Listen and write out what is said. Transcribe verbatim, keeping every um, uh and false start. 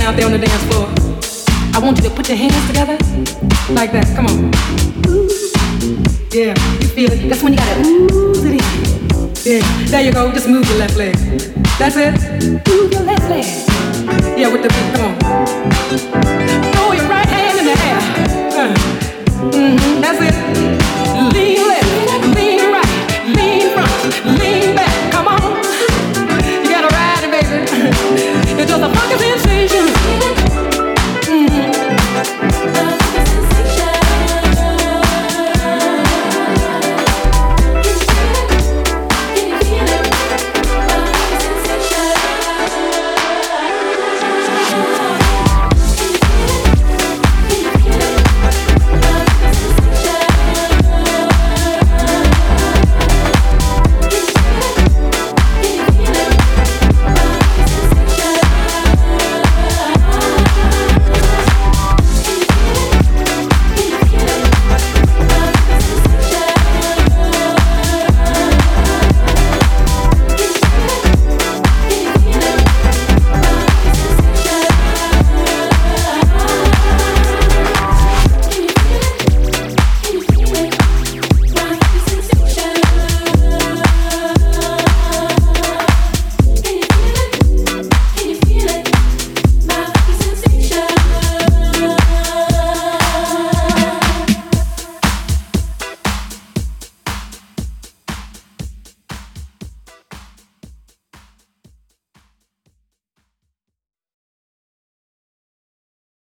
out there on the dance floor, I want you to put your hands together like that. Come on. Yeah, you feel it. That's when you gotta ooze it in. Yeah, there you go. Just move your left leg. That's it. Move your left leg. Yeah, with the beat. Come on. Throw your right hand in the air. Uh, mm-hmm, that's it.